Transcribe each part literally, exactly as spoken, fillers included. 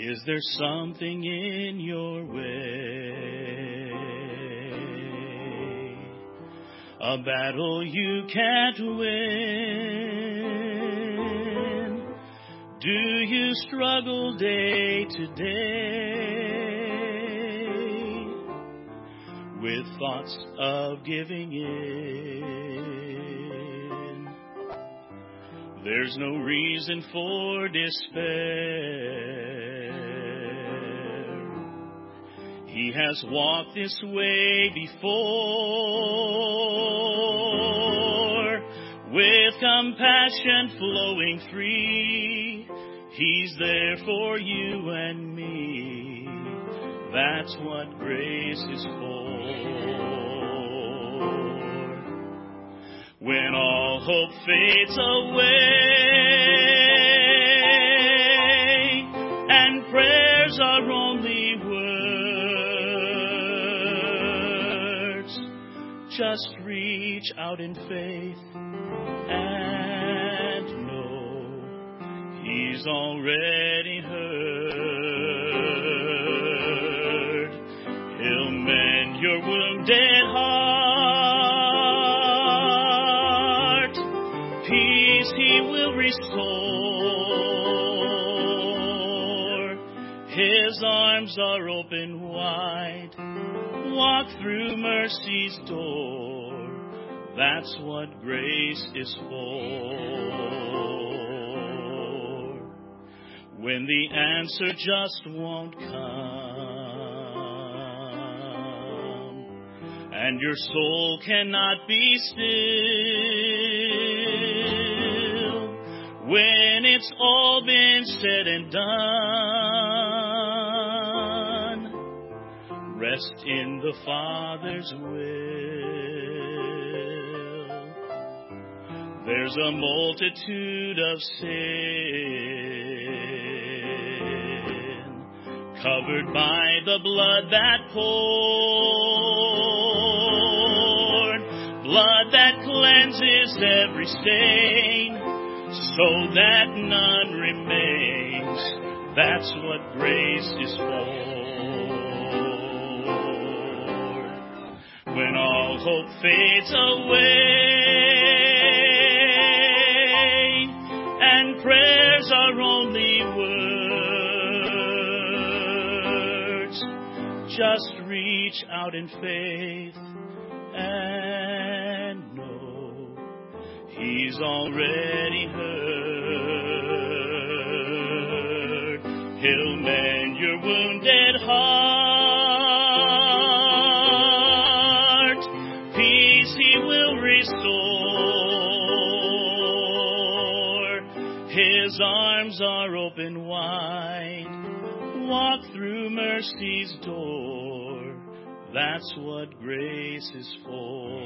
Is there something in your way? A battle you can't win? Do you struggle day to day with thoughts of giving in? There's no reason for despair. He has walked this way before, with compassion flowing free. He's there for you and me. That's what grace is for. When all hope fades away and prayers are only words, just reach out in faith and know He's already heard. He'll mend your wounded heart. Peace He will restore. His arms are open wide. Walk through mercy's door. That's what grace is for. When the answer just won't come, and your soul cannot be still, when it's all been said and done, rest in the Father's will. There's a multitude of sin covered by the blood that poured, blood that cleanses every stain, so that none remains. That's what grace is for. When all hope fades away and prayers are only words, just reach out in faith and know He's already heard. He'll mend your wounded heart. Peace He will restore. His arms are open wide. Walk through mercy's door. That's what grace is for.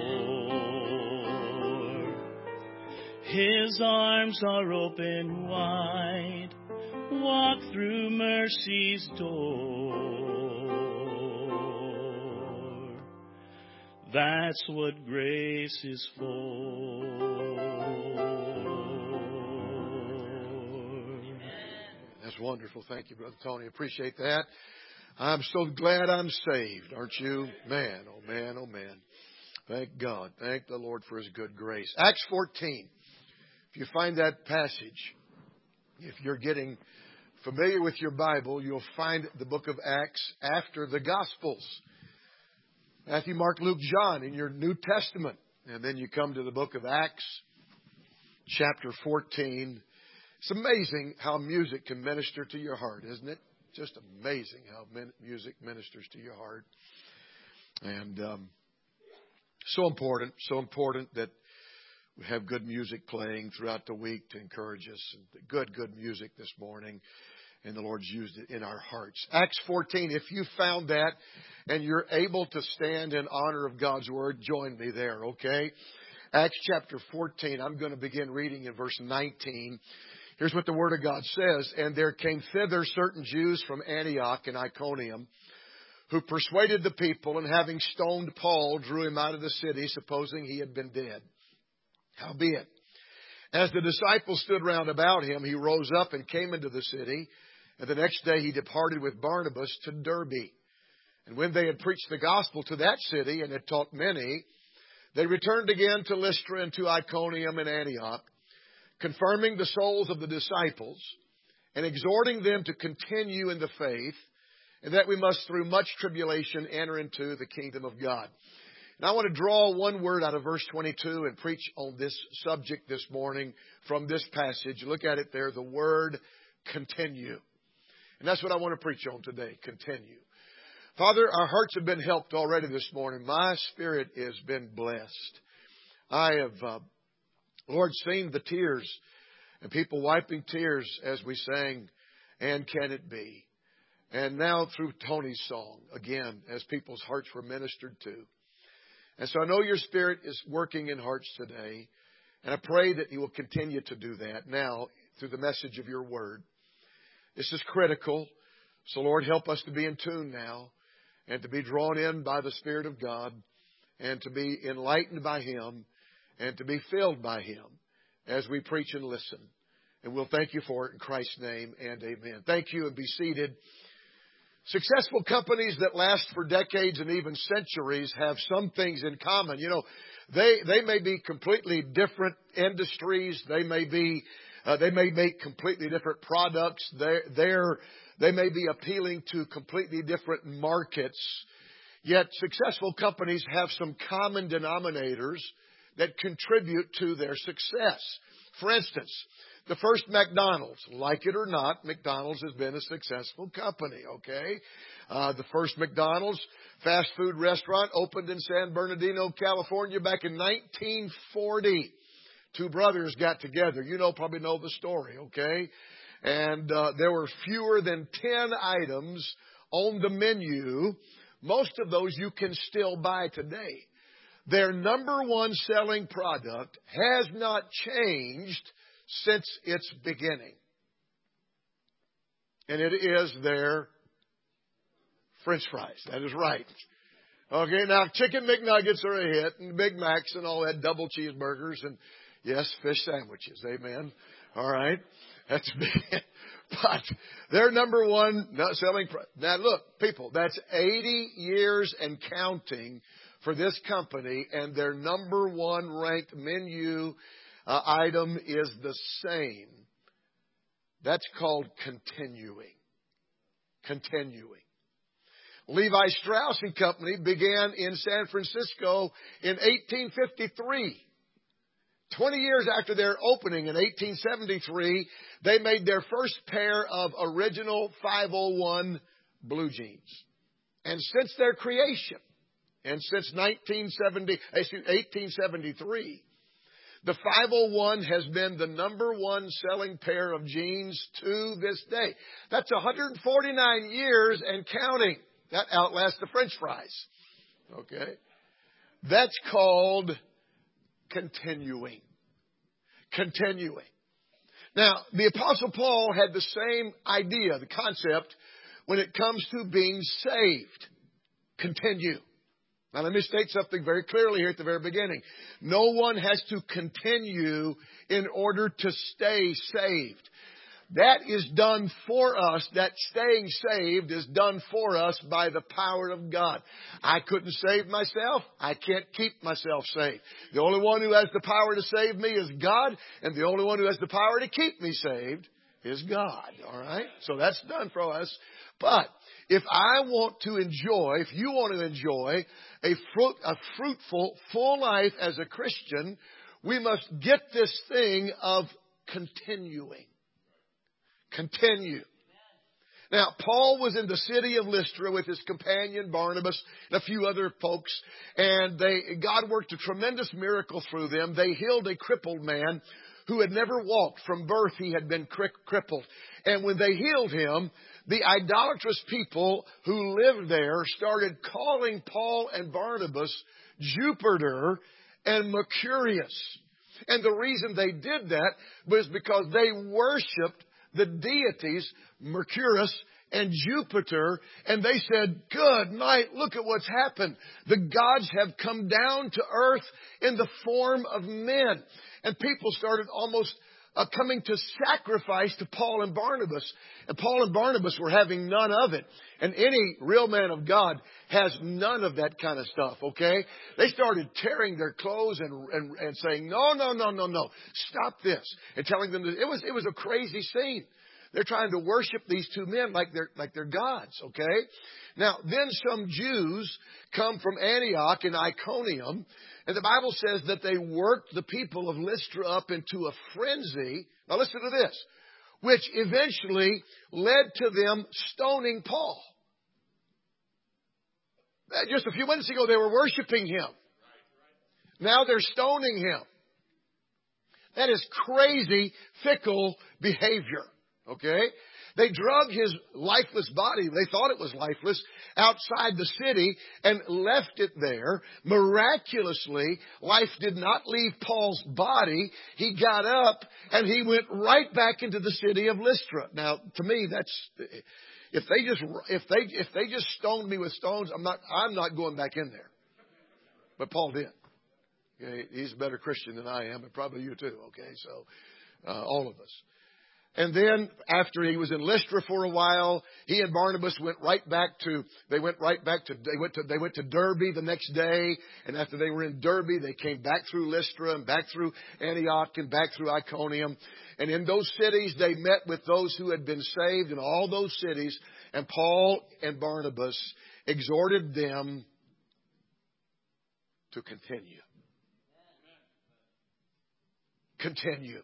His arms are open wide. Walk through mercy's door. That's what grace is for. That's wonderful. Thank you, Brother Tony. Appreciate that. I'm so glad I'm saved, aren't you? Man, oh man, oh man. Thank God. Thank the Lord for His good grace. Acts fourteen. If you find that passage, if you're getting familiar with your Bible, you'll find the book of Acts after the Gospels. Matthew, Mark, Luke, John in your New Testament. And then you come to the book of Acts, chapter fourteen. It's amazing how music can minister to your heart, isn't it? Just amazing how music ministers to your heart. And um, so important, so important that we have good music playing throughout the week to encourage us. Good, good music this morning. And the Lord's used it in our hearts. Acts fourteen, if you found that and you're able to stand in honor of God's Word, join me there, okay? Acts chapter fourteen, I'm going to begin reading in verse nineteen. Here's what the Word of God says. And there came thither certain Jews from Antioch and Iconium, who persuaded the people, and having stoned Paul, drew him out of the city, supposing he had been dead. Howbeit, as the disciples stood round about him, he rose up and came into the city, And the next day he departed with Barnabas to Derbe. And when they had preached the gospel to that city and had taught many, they returned again to Lystra and to Iconium and Antioch, confirming the souls of the disciples and exhorting them to continue in the faith, and that we must through much tribulation enter into the kingdom of God. And I want to draw one word out of verse twenty-two and preach on this subject this morning from this passage. Look at it there, the word continue. And that's what I want to preach on today, continue. Father, our hearts have been helped already this morning. My spirit has been blessed. I have, uh, Lord, seen the tears and people wiping tears as we sang, "And Can It Be?" And now through Tony's song, again, as people's hearts were ministered to. And so I know your Spirit is working in hearts today. And I pray that you will continue to do that now through the message of your word. This is critical. So, Lord, help us to be in tune now and to be drawn in by the Spirit of God and to be enlightened by Him and to be filled by Him as we preach and listen. And we'll thank you for it in Christ's name and amen. Thank you, and be seated. Successful companies that last for decades and even centuries have some things in common. You know, they they may be completely different industries. They may be uh, they may make completely different products. They're, they're they may be appealing to completely different markets. Yet successful companies have some common denominators that contribute to their success. For instance, the first McDonald's, like it or not, McDonald's has been a successful company, okay? Uh, the first McDonald's fast food restaurant opened in San Bernardino, California back in nineteen forty. Two brothers got together. You know, probably know the story, okay? And uh, there were fewer than ten items on the menu. Most of those you can still buy today. Their number one selling product has not changed since its beginning. And it is their French fries. That is right. Okay, now Chicken McNuggets are a hit, and Big Macs and all that, double cheeseburgers, and yes, fish sandwiches. Amen. All right. That's big. But their number one selling product. Now look, people, that's eighty years and counting for this company, and their number one ranked menu uh, item is the same. That's called continuing. Continuing. Levi Strauss and Company began in San Francisco in eighteen fifty-three. Twenty years after their opening in eighteen seventy-three, they made their first pair of original five oh one blue jeans. And since their creation, and since nineteen seventy, eighteen seventy-three, the five oh one has been the number one selling pair of jeans to this day. That's one hundred forty-nine years and counting. That outlasts the French fries. Okay? That's called continuing. Continuing. Now, the Apostle Paul had the same idea, the concept, when it comes to being saved. Continue. Now, let me state something very clearly here at the very beginning. No one has to continue in order to stay saved. That is done for us. That staying saved is done for us by the power of God. I couldn't save myself. I can't keep myself saved. The only one who has the power to save me is God, and the only one who has the power to keep me saved is God. All right? So that's done for us. But if I want to enjoy, if you want to enjoy a fruit, a fruitful, full life as a Christian, we must get this thing of continuing. Continue. Now, Paul was in the city of Lystra with his companion Barnabas and a few other folks, and they God worked a tremendous miracle through them. They healed a crippled man who had never walked. From birth, he had been cri- crippled. And when they healed him, the idolatrous people who lived there started calling Paul and Barnabas Jupiter and Mercurius. And the reason they did that was because they worshipped the deities, Mercurius and Jupiter, and they said, good night, look at what's happened. The gods have come down to earth in the form of men. And people started almost uh, coming to sacrifice to Paul and Barnabas. And Paul and Barnabas were having none of it. And any real man of God has none of that kind of stuff, okay? They started tearing their clothes and, and, and saying, no, no, no, no, no, stop this. And telling them that it was, it was a crazy scene. They're trying to worship these two men like they're, like they're gods, okay? Now, then some Jews come from Antioch and Iconium, and the Bible says that they worked the people of Lystra up into a frenzy. Now listen to this, which eventually led to them stoning Paul. Just a few minutes ago, they were worshiping him. Now they're stoning him. That is crazy, fickle behavior. Okay? They drug his lifeless body, they thought it was lifeless, outside the city and left it there. Miraculously, life did not leave Paul's body. He got up and he went right back into the city of Lystra. Now, to me, that's, if they just, if they, if they just stoned me with stones, I'm not, I'm not going back in there. But Paul did. Okay? He's a better Christian than I am, and probably you too. Okay? So, uh, all of us. And then after he was in Lystra for a while, he and Barnabas went right back to, they went right back to, they went to, they went to Derbe the next day. And after they were in Derbe, they came back through Lystra and back through Antioch and back through Iconium. And in those cities, they met with those who had been saved in all those cities. And Paul and Barnabas exhorted them to continue. Continue.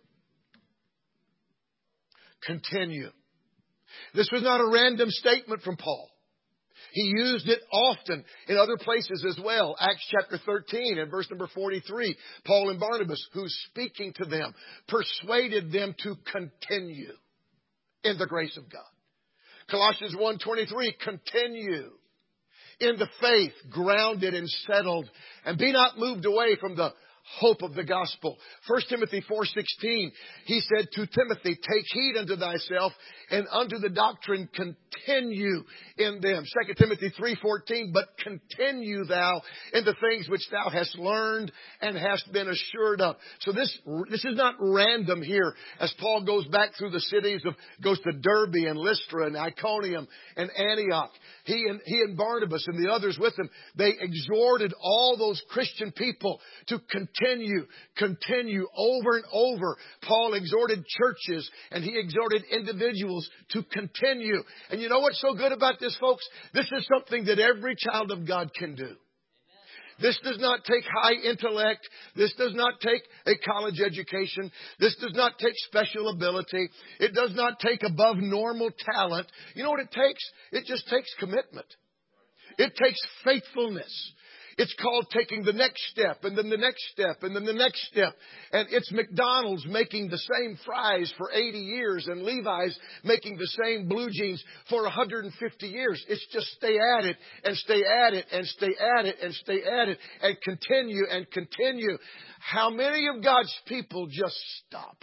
Continue. This was not a random statement from Paul. He used it often in other places as well. Acts chapter thirteen and verse number forty-three. Paul and Barnabas, who's speaking to them, persuaded them to continue in the grace of God. Colossians one twenty-three, continue in the faith, grounded and settled, and be not moved away from the hope of the gospel. First Timothy four sixteen, he said to Timothy, take heed unto thyself and unto the doctrine continue in them. Second Timothy three fourteen, but continue thou in the things which thou hast learned and hast been assured of. So this, this is not random here as Paul goes back through the cities of, goes to Derbe and Lystra and Iconium and Antioch. He and, he and Barnabas and the others with him, they exhorted all those Christian people to continue, continue over and over. Paul exhorted churches and he exhorted individuals to continue. And you know what's so good about this, folks? This is something that every child of God can do. This does not take high intellect. This does not take a college education. This does not take special ability. It does not take above normal talent. You know what it takes? It just takes commitment. It takes faithfulness. It's called taking the next step and then the next step and then the next step. And it's McDonald's making the same fries for eighty years and Levi's making the same blue jeans for one hundred fifty years. It's just stay at it and stay at it and stay at it and stay at it and continue and continue. How many of God's people just stop?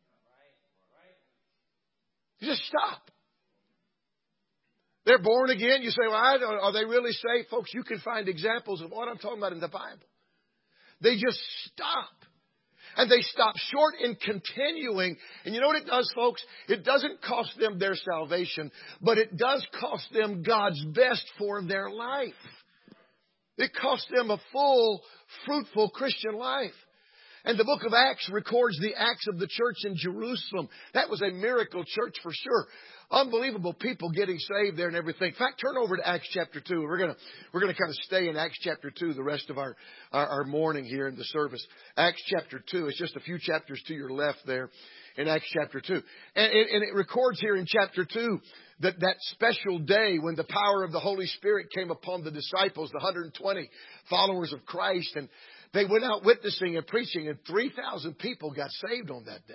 Just stop. They're born again. You say, well, I don't, are they really saved? Folks, you can find examples of what I'm talking about in the Bible. They just stop. And they stop short in continuing. And you know what it does, folks? It doesn't cost them their salvation, but it does cost them God's best for their life. It costs them a full, fruitful Christian life. And the book of Acts records the Acts of the church in Jerusalem. That was a miracle church for sure. Unbelievable people getting saved there and everything. In fact, turn over to Acts chapter two. We're going to, we're going to kind of stay in Acts chapter two the rest of our, our, our morning here in the service. Acts chapter two. It's just a few chapters to your left there in Acts chapter two. And, and, and it records here in chapter two that that special day when the power of the Holy Spirit came upon the disciples, the one hundred twenty followers of Christ, and they went out witnessing and preaching, and three thousand people got saved on that day.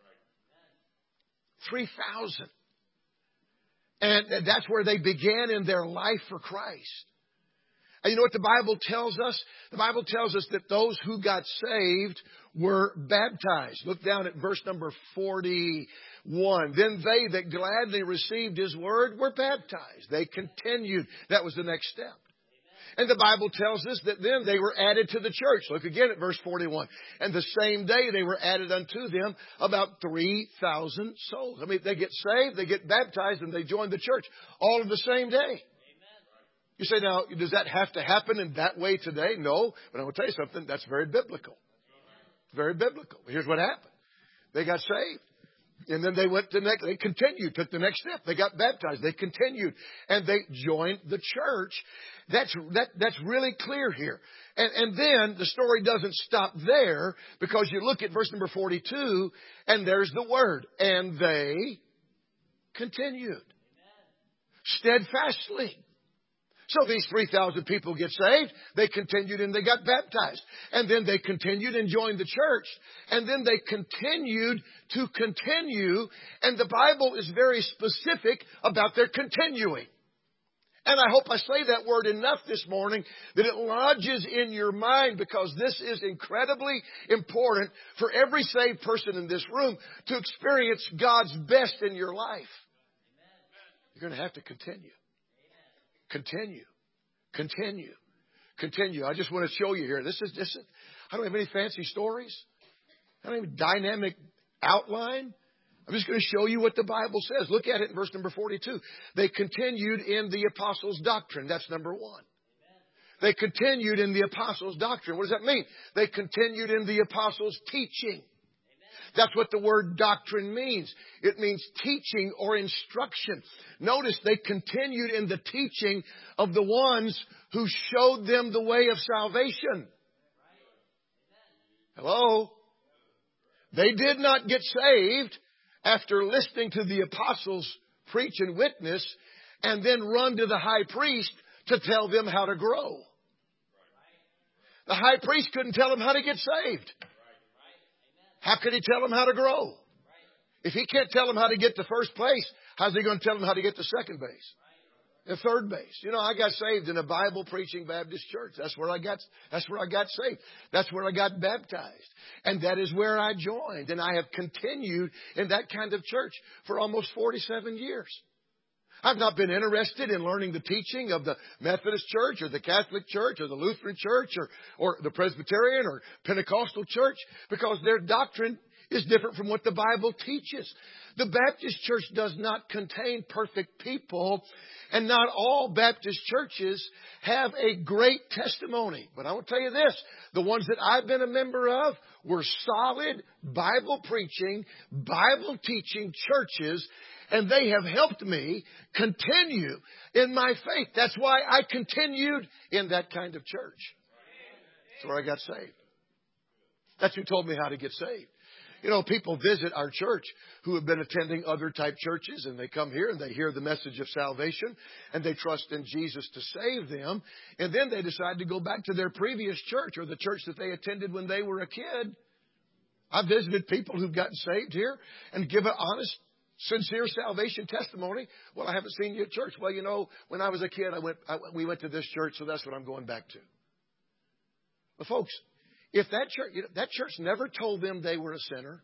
three thousand. And that's where they began in their life for Christ. And you know what the Bible tells us? The Bible tells us that those who got saved were baptized. Look down at verse number forty-one. Then they that gladly received His word were baptized. They continued. That was the next step. And the Bible tells us that then they were added to the church. Look again at verse forty-one. And the same day they were added unto them about three thousand souls. I mean, they get saved, they get baptized, and they join the church all in the same day. You say, now, does that have to happen in that way today? No. But I will tell you something. That's very biblical. Very biblical. Here's what happened. They got saved. And then they went to the next, they continued, took the next step. They got baptized. They continued. And they joined the church. That's, that, that's really clear here. And, and then the story doesn't stop there, because you look at verse number forty-two, and there's the word. And they continued. Steadfastly. So these three thousand people get saved. They continued and they got baptized. And then they continued and joined the church. And then they continued to continue. And the Bible is very specific about their continuing. And I hope I say that word enough this morning that it lodges in your mind, because this is incredibly important for every saved person in this room to experience God's best in your life. You're going to have to continue. Continue. Continue. Continue. I just want to show you here. This is, this is, I don't have any fancy stories. I don't have any dynamic outline. I'm just going to show you what the Bible says. Look at it in verse number forty-two. They continued in the apostles' doctrine. That's number one. They continued in the apostles' doctrine. What does that mean? They continued in the apostles' teaching. That's what the word doctrine means. It means teaching or instruction. Notice they continued in the teaching of the ones who showed them the way of salvation. Hello? They did not get saved after listening to the apostles preach and witness and then run to the high priest to tell them how to grow. The high priest couldn't tell them how to get saved. How could he tell them how to grow? If he can't tell them how to get to first place, how's he going to tell them how to get to second base? And third base. You know, I got saved in a Bible preaching Baptist church. That's where I got, that's where I got saved. That's where I got baptized. And that is where I joined. And I have continued in that kind of church for almost forty-seven years. I've not been interested in learning the teaching of the Methodist Church or the Catholic Church or the Lutheran Church or, or the Presbyterian or Pentecostal Church, because their doctrine is different from what the Bible teaches. The Baptist Church does not contain perfect people, and not all Baptist churches have a great testimony. But I will tell you this, the ones that I've been a member of were solid Bible preaching, Bible teaching churches, and they have helped me continue in my faith. That's why I continued in that kind of church. That's where I got saved. That's who told me how to get saved. You know, people visit our church who have been attending other type churches, and they come here and they hear the message of salvation and they trust in Jesus to save them. And then they decide to go back to their previous church or the church that they attended when they were a kid. I visited people who've gotten saved here and give an honest, sincere salvation testimony. Well, I haven't seen you at church. Well, you know, when I was a kid, I went, I, we went to this church, so that's what I'm going back to. Well, folks, if that church, you know, that church never told them they were a sinner.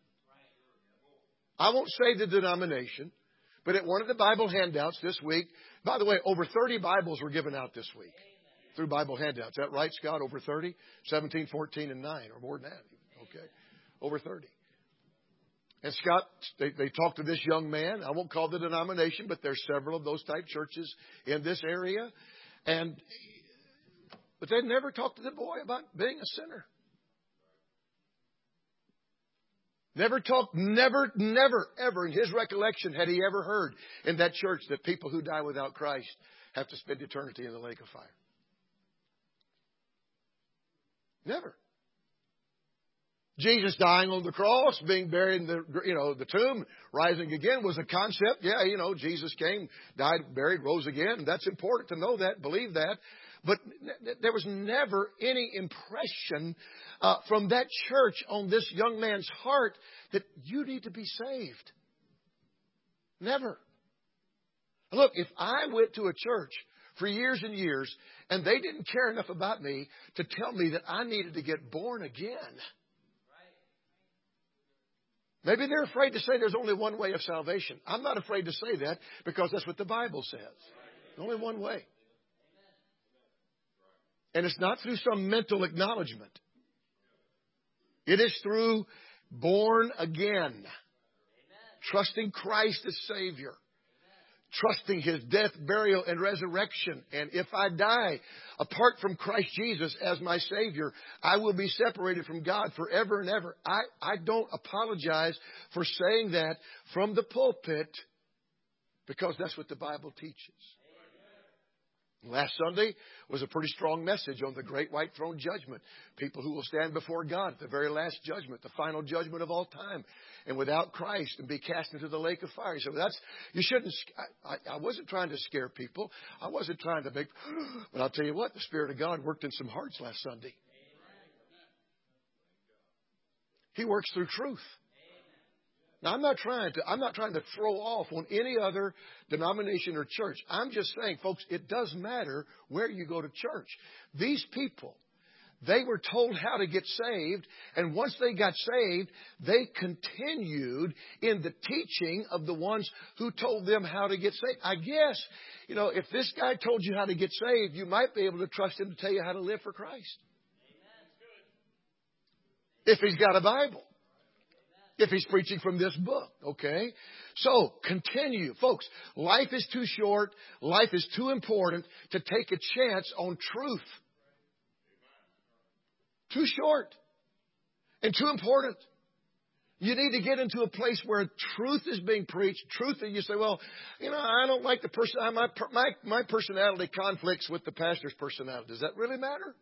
I won't say the denomination, but at one of the Bible handouts this week, by the way, over thirty Bibles were given out this week through Bible handouts. Is that right, Scott? Over thirty? seventeen, fourteen, and nine, or more than that. Okay. Over thirty. And Scott, they, they talked to this young man. I won't call the denomination, but there's several of those type churches in this area. And, but they never talked to the boy about being a sinner. Never talked, never, never, ever in his recollection had he ever heard in that church that people who die without Christ have to spend eternity in the lake of fire. Never. Jesus dying on the cross, being buried in the, you know, the tomb, rising again was a concept. Yeah, you know, Jesus came, died, buried, rose again. And that's important to know that, believe that. But there was never any impression uh, from that church on this young man's heart that you need to be saved. Never. Look, if I went to a church for years and years and they didn't care enough about me to tell me that I needed to get born again, maybe they're afraid to say there's only one way of salvation. I'm not afraid to say that because that's what the Bible says. Only one way. And it's not through some mental acknowledgement. It is through born again. Trusting Christ as Savior. Trusting His death, burial, and resurrection. And if I die apart from Christ Jesus as my Savior, I will be separated from God forever and ever. I, I don't apologize for saying that from the pulpit, because that's what the Bible teaches. Last Sunday was a pretty strong message on the great white throne judgment. People who will stand before God at the very last judgment, the final judgment of all time, and without Christ, and be cast into the lake of fire. So that's, you shouldn't, I, I wasn't trying to scare people. I wasn't trying to make, but I'll tell you what, the Spirit of God worked in some hearts last Sunday. He works through truth. Now, I'm not trying to, I'm not trying to throw off on any other denomination or church. I'm just saying, folks, it does matter where you go to church. These people, they were told how to get saved, and once they got saved, they continued in the teaching of the ones who told them how to get saved. I guess, you know, if this guy told you how to get saved, you might be able to trust him to tell you how to live for Christ. If he's got a Bible. If he's preaching from this book, okay? So, continue. Folks, life is too short. Life is too important to take a chance on truth. Too short. And too important. You need to get into a place where truth is being preached. Truth that you say, well, you know, I don't like the person. My, my, my personality conflicts with the pastor's personality. Does that really matter?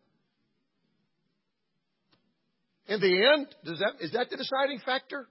In the end, does that, is that the deciding factor?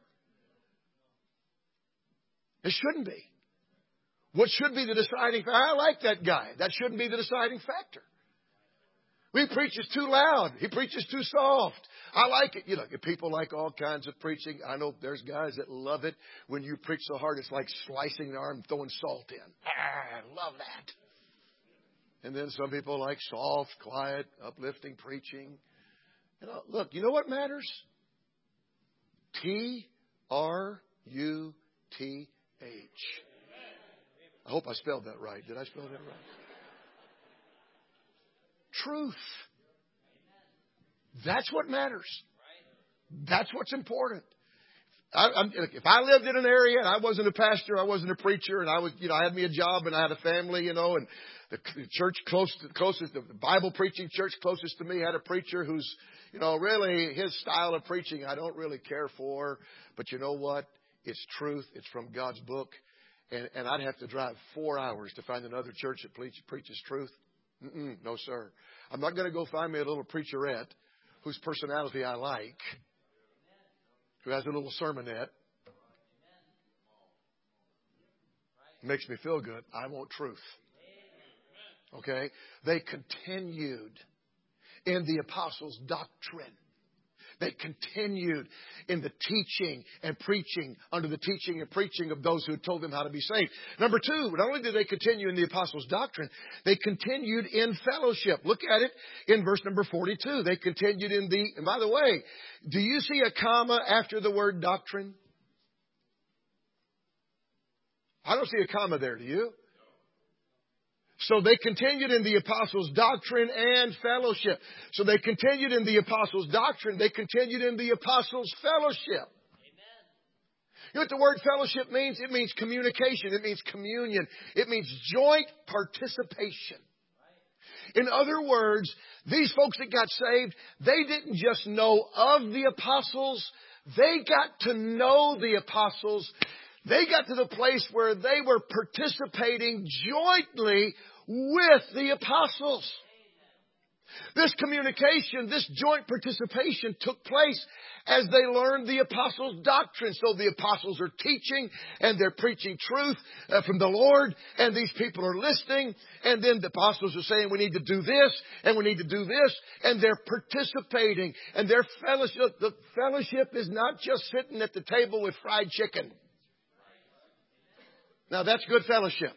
It shouldn't be. What should be the deciding factor? I like that guy. That shouldn't be the deciding factor. He preaches too loud. He preaches too soft. I like it. You know, people like all kinds of preaching. I know there's guys that love it when you preach so hard it's like slicing the arm and throwing salt in. Ah, I love that. And then some people like soft, quiet, uplifting preaching. You know, look, you know what matters? T R U T H. I hope I spelled that right. Did I spell that right? Truth. That's what matters. That's what's important. I, I'm, if I lived in an area and I wasn't a pastor, I wasn't a preacher, and I was, you know, I had me a job and I had a family, you know, and the church close to, closest, the Bible preaching church closest to me had a preacher who's, you know, really his style of preaching I don't really care for. But you know what? It's truth. It's from God's book. And, and I'd have to drive four hours to find another church that preach, preaches truth. Mm-mm, no, sir. I'm not going to go find me a little preacherette whose personality I like, who has a little sermonette. Makes me feel good. I want truth. Okay? They continued in the apostles' doctrine. They continued in the teaching and preaching, under the teaching and preaching of those who had told them how to be saved. Number two, not only did they continue in the apostles' doctrine, they continued in fellowship. Look at it in verse number forty-two. They continued in the, and by the way, do you see a comma after the word doctrine? I don't see a comma there, do you? So they continued in the apostles' doctrine and fellowship. So they continued in the apostles' doctrine. They continued in the apostles' fellowship. Amen. You know what the word fellowship means? It means communication. It means communion. It means joint participation. In other words, these folks that got saved, they didn't just know of the apostles. They got to know the apostles. They got to the place where they were participating jointly with the apostles. This communication, this joint participation took place as they learned the apostles' doctrine. So the apostles are teaching and they're preaching truth uh, from the Lord, and these people are listening, and then the apostles are saying we need to do this and we need to do this, and they're participating, and their fellowship, the fellowship is not just sitting at the table with fried chicken. Now that's good fellowship.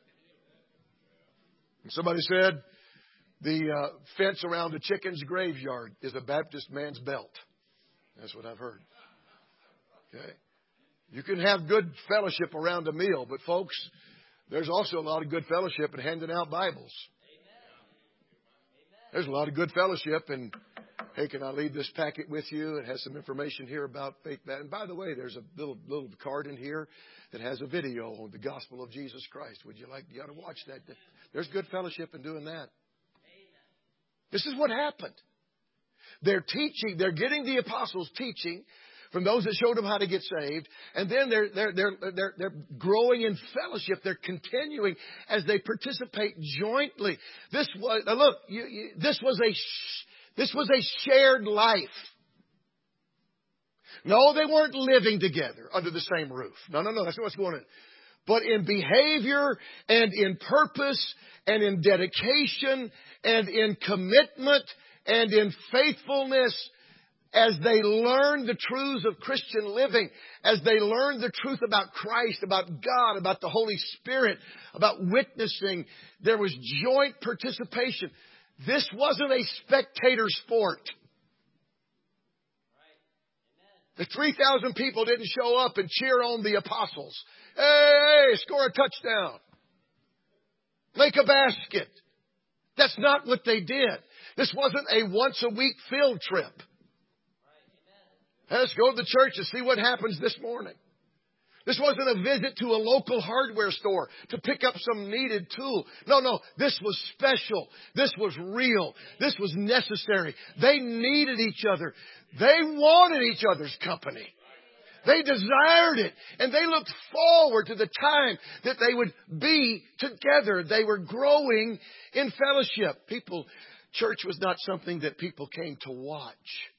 Somebody said the uh, fence around a chicken's graveyard is a Baptist man's belt. That's what I've heard. Okay. You can have good fellowship around a meal, but folks, there's also a lot of good fellowship in handing out Bibles. There's a lot of good fellowship. And, hey, can I leave this packet with you? It has some information here about faith. And by the way, there's a little little card in here that has a video on the gospel of Jesus Christ. Would you like, you ought to watch that. There's good fellowship in doing that. This is what happened. They're teaching, they're getting the apostles teaching from those that showed them how to get saved. And then they're, they're, they're, they're, they're growing in fellowship. They're continuing as they participate jointly. This was, now look, you, you, this was a, this was a shared life. No, they weren't living together under the same roof. No, no, no, that's not what's going on. But in behavior and in purpose and in dedication and in commitment and in faithfulness, as they learned the truths of Christian living, as they learned the truth about Christ, about God, about the Holy Spirit, about witnessing, there was joint participation. This wasn't a spectator sport. The three thousand people didn't show up and cheer on the apostles. Hey, hey, score a touchdown. Make a basket. That's not what they did. This wasn't a once a week field trip. Let's go to the church and see what happens this morning. This wasn't a visit to a local hardware store to pick up some needed tool. No, no, this was special. This was real. This was necessary. They needed each other. They wanted each other's company. They desired it. And they looked forward to the time that they would be together. They were growing in fellowship. People, church was not something that people came to watch.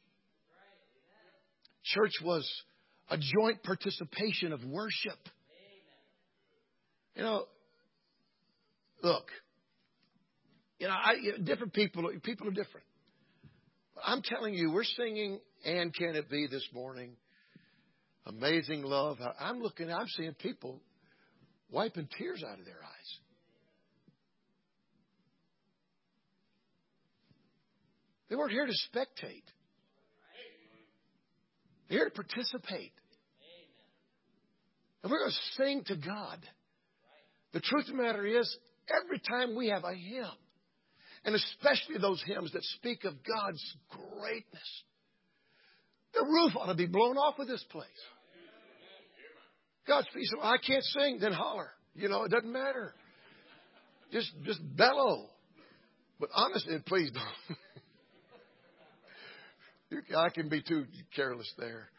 Church was a joint participation of worship. You know, look, you know, I, different people, people are different. I'm telling you, we're singing "And Can It Be" this morning. Amazing love. I'm looking, I'm seeing people wiping tears out of their eyes. They weren't here to spectate. They're here to participate. And we're going to sing to God. The truth of the matter is, every time we have a hymn, and especially those hymns that speak of God's greatness, the roof ought to be blown off of this place. God speaks, well, I can't sing, then holler. You know, it doesn't matter. Just, just bellow. But honestly, please don't. I can be too careless there.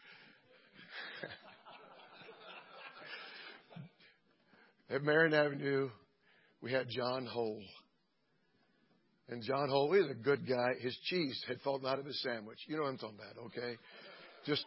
At Marion Avenue, we had John Hole. And John Hole is a good guy. His cheese had fallen out of his sandwich. You know what I'm talking about, okay? Just,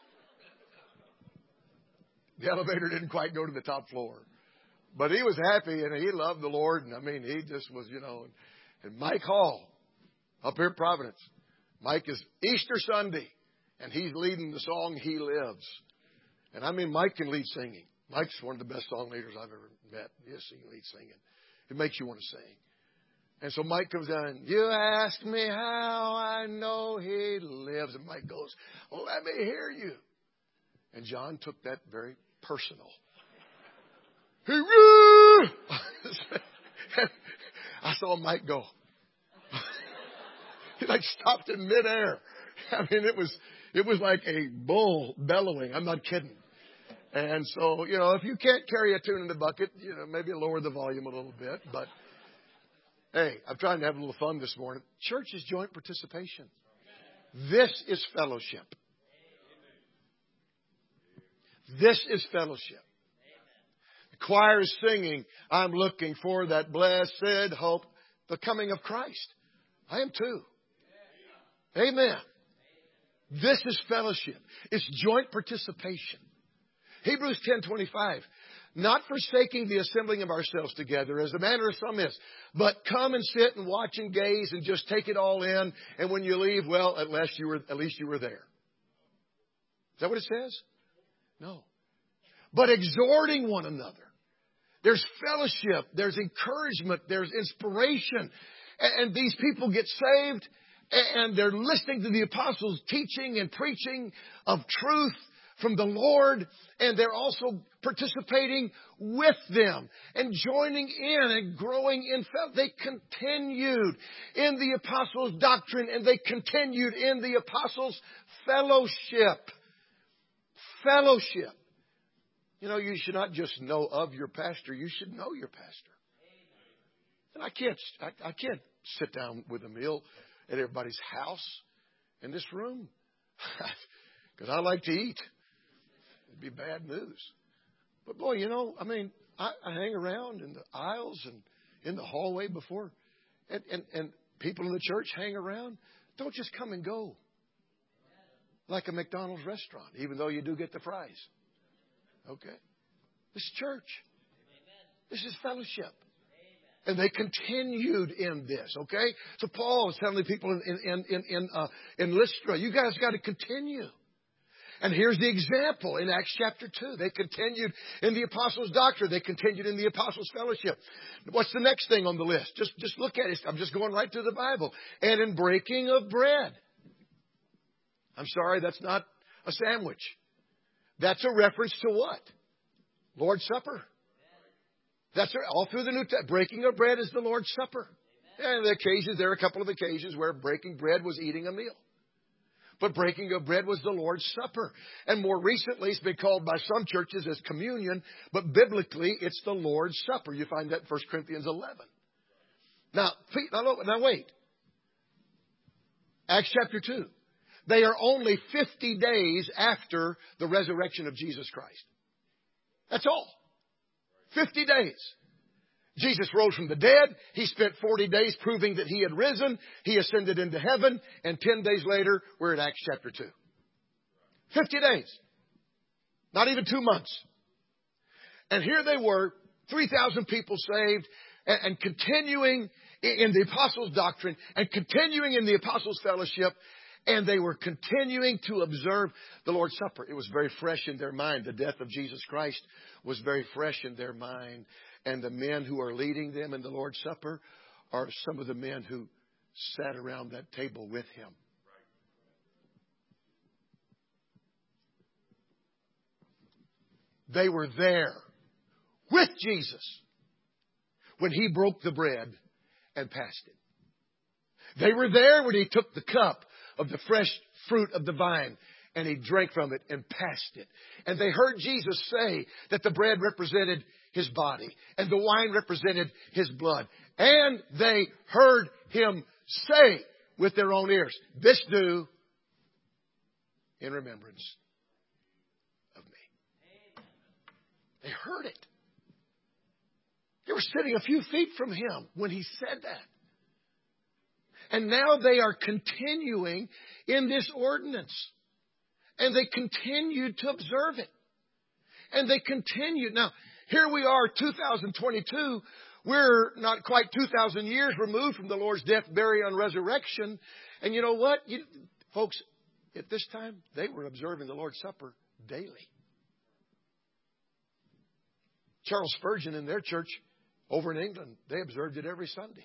the elevator didn't quite go to the top floor. But he was happy and he loved the Lord. And I mean, he just was, you know. And Mike Hall, up here in Providence. Mike is Easter Sunday, and he's leading the song "He Lives." And I mean, Mike can lead singing. Mike's one of the best song leaders I've ever met. Yes, he can lead singing. It makes you want to sing. And so Mike comes down and, "You ask me how I know He lives." And Mike goes, "Well, let me hear you." And John took that very personal. He I saw Mike go. He like stopped in midair. I mean, it was it was like a bull bellowing. I'm not kidding. And so, you know, if you can't carry a tune in the bucket, you know, maybe lower the volume a little bit. But hey, I'm trying to have a little fun this morning. Church is joint participation. This is fellowship. This is fellowship. The choir is singing, "I'm looking for that blessed hope, the coming of Christ." I am too. Amen. This is fellowship. It's joint participation. Hebrews ten twenty-five. Not forsaking the assembling of ourselves together, as the manner of some is, but come and sit and watch and gaze and just take it all in. And when you leave, well, at least you were, at least you were there. Is that what it says? No. But exhorting one another. There's fellowship. There's encouragement. There's inspiration. And these people get saved, and they're listening to the apostles' teaching and preaching of truth from the Lord, and they're also participating with them and joining in and growing in faith. They continued in the apostles' doctrine, and they continued in the apostles' fellowship. Fellowship. You know, you should not just know of your pastor. You should know your pastor. And I can't, I, I can't sit down with a meal at everybody's house in this room because I like to eat. It'd be bad news. But boy, you know, I mean, I, I hang around in the aisles and in the hallway before, and, and, and people in the church hang around. Don't just come and go like a McDonald's restaurant, even though you do get the fries. Okay? This is church. This is fellowship. And they continued in this, okay? So Paul is telling the people in, in, in, in, uh, in Lystra, you guys got to continue. And here's the example in Acts chapter two. They continued in the apostles' doctrine. They continued in the apostles' fellowship. What's the next thing on the list? Just, just look at it. I'm just going right to the Bible. And in breaking of bread. I'm sorry, that's not a sandwich. That's a reference to what? Lord's Supper. That's all through the New Testament. Breaking of bread is the Lord's Supper. And the occasions, there are a couple of occasions where breaking bread was eating a meal. But breaking of bread was the Lord's Supper. And more recently, it's been called by some churches as communion. But biblically, it's the Lord's Supper. You find that in First Corinthians eleven. Now, now wait. Acts chapter two. They are only fifty days after the resurrection of Jesus Christ. That's all. fifty days. Jesus rose from the dead. He spent forty days proving that He had risen. He ascended into heaven. And ten days later, we're at Acts chapter two. fifty days. Not even two months. And here they were, three thousand people saved, and, and continuing in the apostles' doctrine, and continuing in the apostles' fellowship. And they were continuing to observe the Lord's Supper. It was very fresh in their mind. The death of Jesus Christ was very fresh in their mind. And the men who are leading them in the Lord's Supper are some of the men who sat around that table with Him. They were there with Jesus when He broke the bread and passed it. They were there when He took the cup of the fresh fruit of the vine, and He drank from it and passed it. And they heard Jesus say that the bread represented His body and the wine represented His blood. And they heard Him say with their own ears, "This do in remembrance of me." They heard it. They were sitting a few feet from Him when He said that. And now they are continuing in this ordinance. And they continued to observe it. And they continued. Now, here we are, two thousand twenty-two. We're not quite two thousand years removed from the Lord's death, burial, and resurrection. And you know what? You, folks, at this time, they were observing the Lord's Supper daily. Charles Spurgeon in their church over in England, they observed it every Sunday.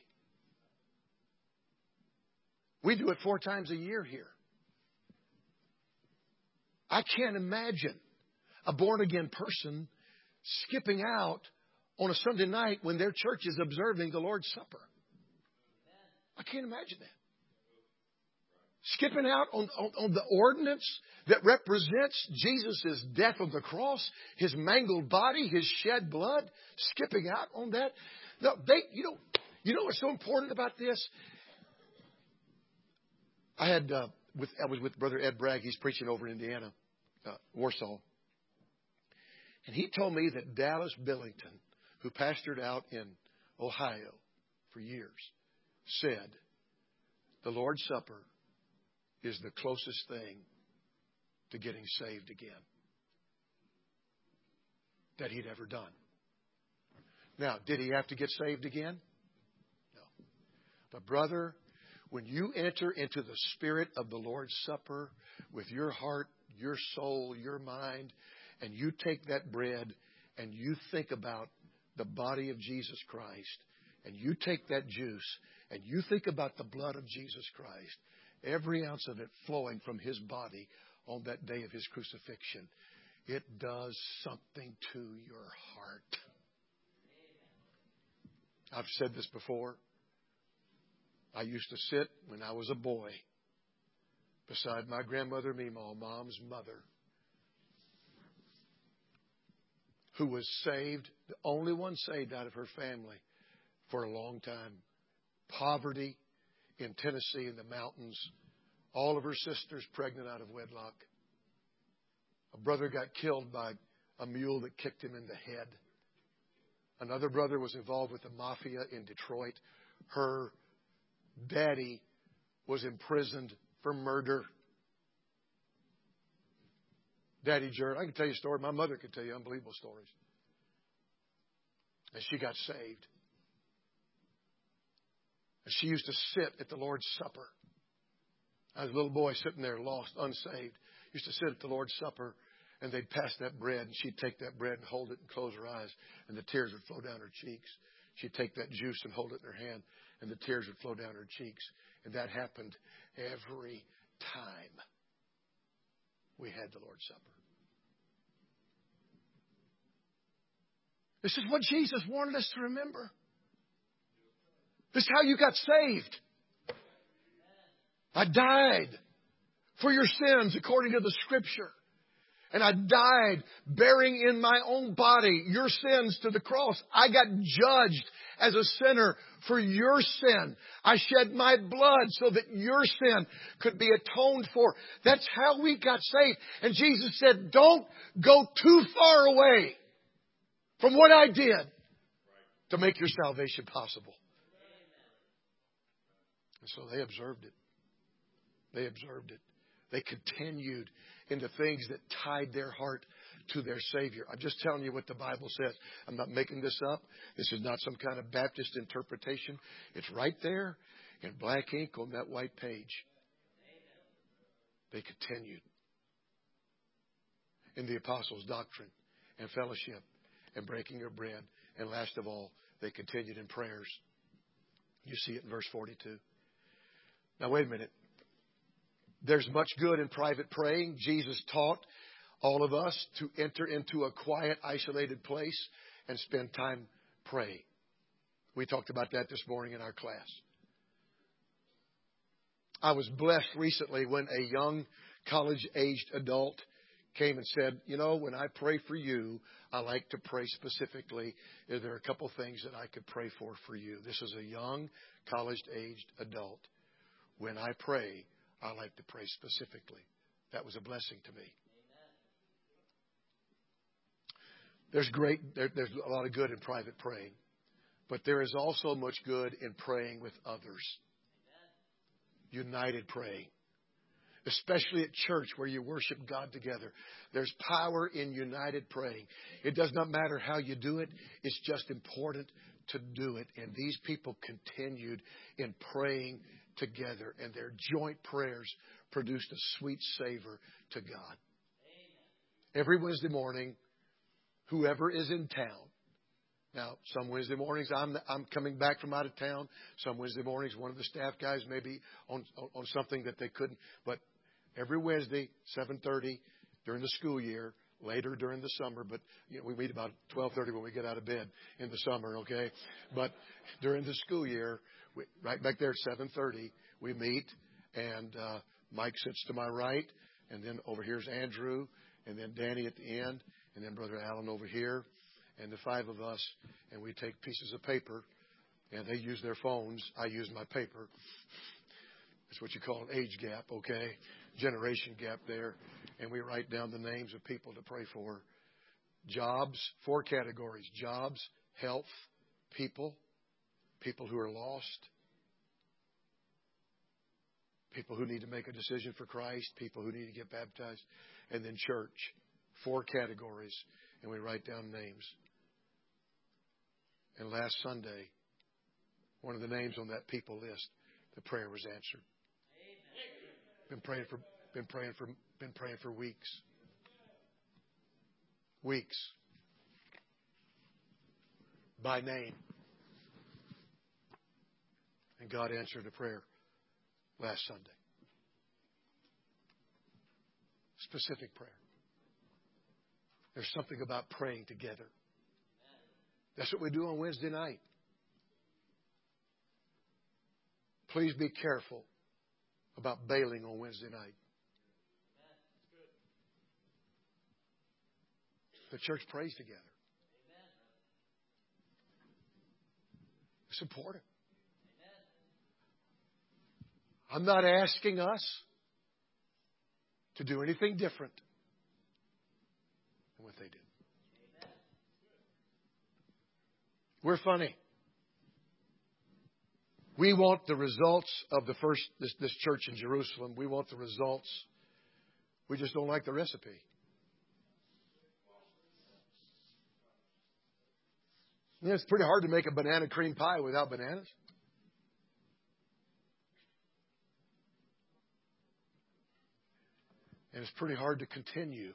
We do it four times a year here. I can't imagine a born-again person skipping out on a Sunday night when their church is observing the Lord's Supper. I can't imagine that. Skipping out on, on, on the ordinance that represents Jesus' death on the cross, His mangled body, His shed blood. Skipping out on that. No, they, you know, you know what's so important about this? I had uh, with I was with Brother Ed Bragg. He's preaching over in Indiana, uh, Warsaw, and he told me that Dallas Billington, who pastored out in Ohio for years, said the Lord's Supper is the closest thing to getting saved again that he'd ever done. Now, did he have to get saved again? No. But brother, when you enter into the spirit of the Lord's Supper with your heart, your soul, your mind, and you take that bread and you think about the body of Jesus Christ, and you take that juice and you think about the blood of Jesus Christ, every ounce of it flowing from His body on that day of His crucifixion, it does something to your heart. I've said this before. I used to sit when I was a boy beside my grandmother Meemaw, Mom's mother, who was saved, the only one saved out of her family for a long time. Poverty in Tennessee in the mountains. All of her sisters pregnant out of wedlock. A brother got killed by a mule that kicked him in the head. Another brother was involved with the mafia in Detroit. Her daddy was imprisoned for murder. Daddy Jared, I can tell you a story. My mother could tell you unbelievable stories. And she got saved. And she used to sit at the Lord's Supper. I was a little boy sitting there, lost, unsaved. Used to sit at the Lord's Supper, and they'd pass that bread, and she'd take that bread and hold it and close her eyes, and the tears would flow down her cheeks. She'd take that juice and hold it in her hand, and the tears would flow down her cheeks. And that happened every time we had the Lord's Supper. This is what Jesus wanted us to remember. This is how you got saved. I died for your sins according to the Scripture. And I died bearing in my own body your sins to the cross. I got judged as a sinner for your sin. I shed my blood so that your sin could be atoned for. That's how we got saved. And Jesus said, don't go too far away from what I did to make your salvation possible. And so they observed it. They observed it. They continued into things that tied their heart to their Savior. I'm just telling you what the Bible says. I'm not making this up. This is not some kind of Baptist interpretation. It's right there in black ink on that white page. They continued in the apostles' doctrine and fellowship and breaking of bread. And last of all, they continued in prayers. You see it in verse forty-two. Now, wait a minute. There's much good in private praying. Jesus taught all of us to enter into a quiet, isolated place and spend time praying. We talked about that this morning in our class. I was blessed recently when a young college-aged adult came and said, you know, when I pray for you, I like to pray specifically. There are a couple things that I could pray for for you. This is a young college-aged adult. When I pray, I like to pray specifically. That was a blessing to me. There's great, there, there's a lot of good in private praying, but there is also much good in praying with others. United praying, especially at church where you worship God together. There's power in united praying. It does not matter how you do it. It's just important to do it. And these people continued in praying together, and their joint prayers produced a sweet savor to God. Amen. Every Wednesday morning, whoever is in town. Now, some Wednesday mornings I'm I'm coming back from out of town. Some Wednesday mornings one of the staff guys may be on on something that they couldn't. But every Wednesday, seven thirty during the school year, later during the summer. But you know, we meet about twelve thirty when we get out of bed in the summer. Okay, but during the school year. We, right back there at seven thirty, we meet, and uh, Mike sits to my right, and then over here's Andrew, and then Danny at the end, and then Brother Allen over here, and the five of us, and we take pieces of paper, and they use their phones. I use my paper. That's what you call an age gap, okay? Generation gap there. And we write down the names of people to pray for. Jobs, four categories. Jobs, health, people. People who are lost, people who need to make a decision for Christ, people who need to get baptized, and then church. Four categories, and we write down names. And last Sunday, one of the names on that people list, the prayer was answered. Been praying for, been praying for, been praying for weeks. Weeks. By name. And God answered a prayer last Sunday. specific prayer. There's something about praying together. That's what we do on Wednesday night. Please be careful about bailing on Wednesday night. The church prays together. It's important. I'm not asking us to do anything different than what they did. We're funny. We want the results of the first this, this church in Jerusalem. We want the results. We just don't like the recipe. You know, it's pretty hard to make a banana cream pie without bananas. And it's pretty hard to continue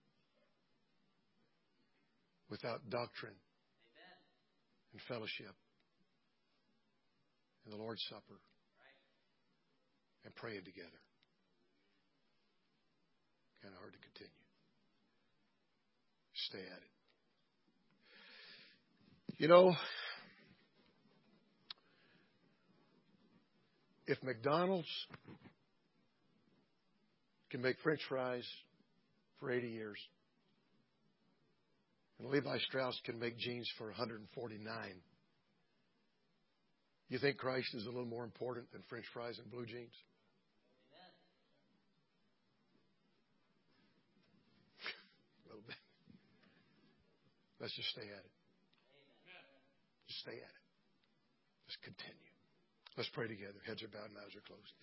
without doctrine and fellowship and the Lord's Supper and praying together. Kind of hard to continue. Stay at it. You know, if McDonald's can make French fries for eighty years, and Levi Strauss can make jeans for one hundred forty-nine, you think Christ is a little more important than French fries and blue jeans? A little bit. Let's just stay at it. Just stay at it. Just continue. Let's pray together. Heads are bowed and eyes are closed.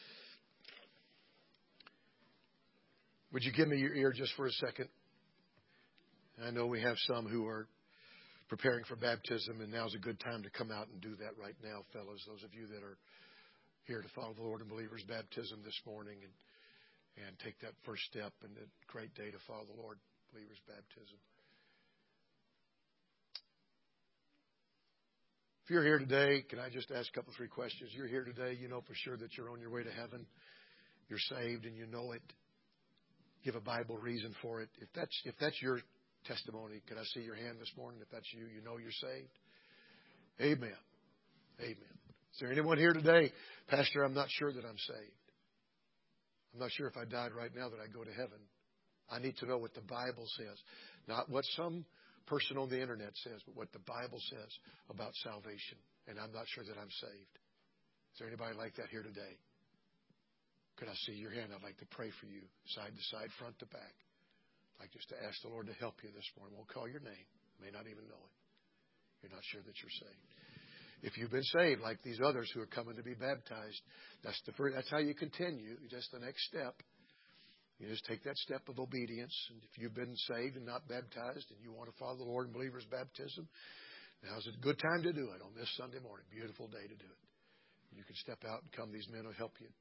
Would you give me your ear just for a second? I know we have some who are preparing for baptism, and now's a good time to come out and do that right now, fellows. Those of you that are here to follow the Lord in believers' baptism this morning and, and take that first step, and a great day to follow the Lord in believers' baptism. If you're here today, can I just ask a couple, three questions? You're here today, you know for sure that you're on your way to heaven. You're saved and you know it. Give a Bible reason for it. If that's if that's your testimony, can I see your hand this morning? If that's you, you know you're saved. Amen. Amen. Is there anyone here today? Pastor, I'm not sure that I'm saved. I'm not sure if I died right now that I go to heaven. I need to know what the Bible says. Not what some person on the internet says, but what the Bible says about salvation. And I'm not sure that I'm saved. Is there anybody like that here today? Could I see your hand? I'd like to pray for you, side to side, front to back. I'd like just to ask the Lord to help you this morning. Won't call your name. May not even know it. You're not sure that you're saved. If you've been saved, like these others who are coming to be baptized, that's the first, that's how you continue. Just the next step. You just take that step of obedience. And if you've been saved and not baptized and you want to follow the Lord in believers' baptism, now's a good time to do it on this Sunday morning. Beautiful day to do it. You can step out and come. These men will help you.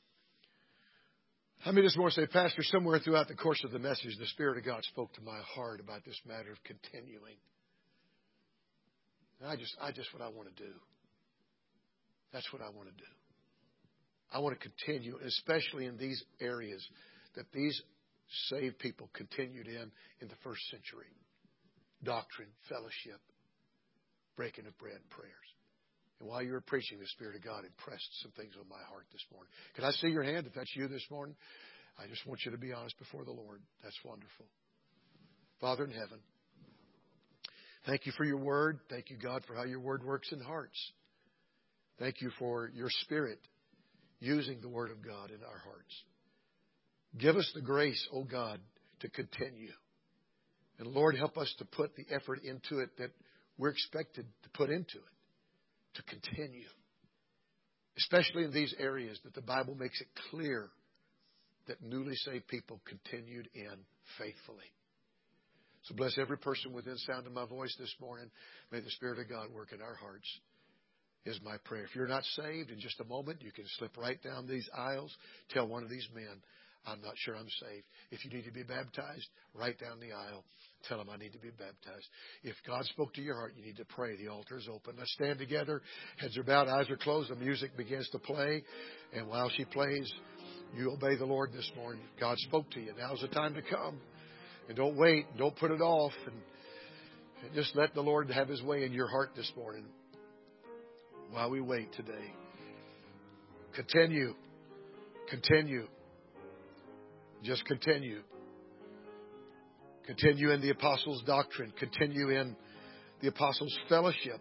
How many this morning say, Pastor, somewhere throughout the course of the message, the Spirit of God spoke to my heart about this matter of continuing. And I just, I just what I want to do. That's what I want to do. I want to continue, especially in these areas that these saved people continued in in the first century. Doctrine, fellowship, breaking of bread, prayers. And while you were preaching, the Spirit of God impressed some things on my heart this morning. Can I see your hand if that's you this morning? I just want you to be honest before the Lord. That's wonderful. Father in heaven, thank you for your word. Thank you, God, for how your word works in hearts. Thank you for your Spirit using the word of God in our hearts. Give us the grace, oh God, to continue. And Lord, help us to put the effort into it that we're expected to put into it. To continue. Especially in these areas that the Bible makes it clear that newly saved people continued in faithfully. So bless every person within sound of my voice this morning. May the Spirit of God work in our hearts is my prayer. If you're not saved, in just a moment, you can slip right down these aisles. Tell one of these men, I'm not sure I'm saved. If you need to be baptized, right down the aisle. Tell them I need to be baptized. If God spoke to your heart, you need to pray. The altar is open. Let's stand together. Heads are bowed, eyes are closed. The music begins to play. And while she plays, You obey the Lord this morning. God spoke to you. Now's the time to come. And don't wait. Don't put it off. And, and just let the Lord have His way in your heart this morning while we wait today. Continue. Continue. Just continue. Continue in the apostles' doctrine. Continue in the apostles' fellowship.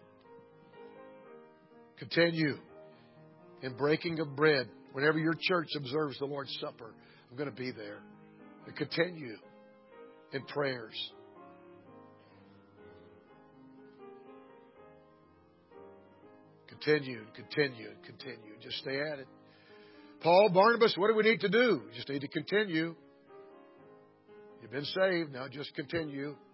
Continue in breaking of bread. Whenever your church observes the Lord's Supper, I'm going to be there. And continue in prayers. Continue and continue and continue. Just stay at it. Paul, Barnabas, what do we need to do? We just need to continue. You've been saved. Now just continue.